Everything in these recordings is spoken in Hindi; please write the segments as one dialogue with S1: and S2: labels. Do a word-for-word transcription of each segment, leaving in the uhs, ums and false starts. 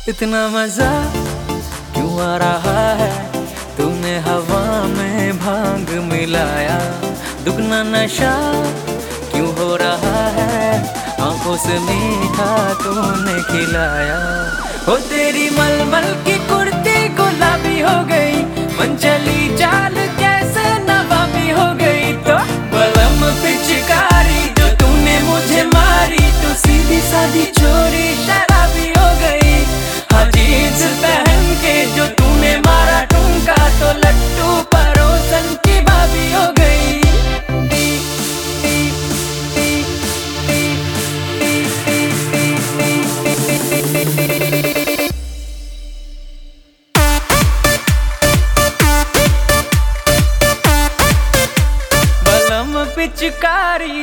S1: इतना मजा क्यों आ रहा है, तूने हवा में भांग मिलाया। दुगना नशा क्यों हो रहा है, आंखों से मीठा तूने खिलाया। हो तेरी मलमल की कुर्ती गुलाबी हो गई, मन चली चाल कैसे नवाबी हो गई। तो बलम पिचकारी जो तूने मुझे मारी, तो सीधी सादी चोरी शराबी हो गई। हाँ जीन्स पहन के जो तूने मारा ठुमका, तो लट्टू परोसन की भाभी हो गई। बलम पिचकारी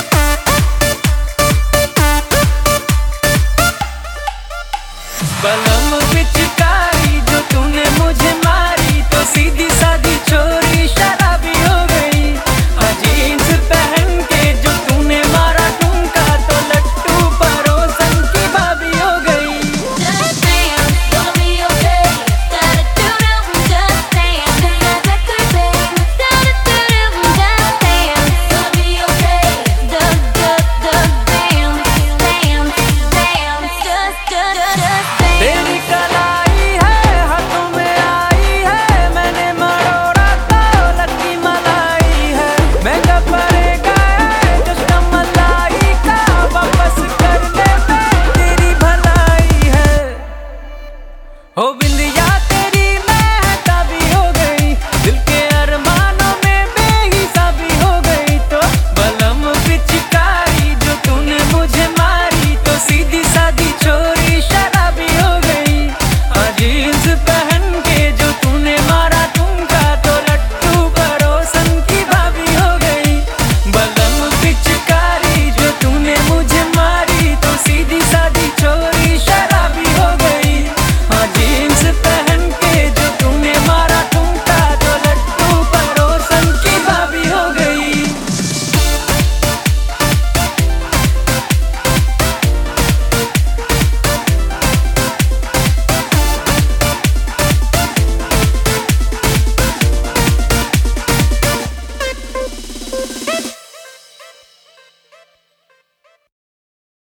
S1: बलम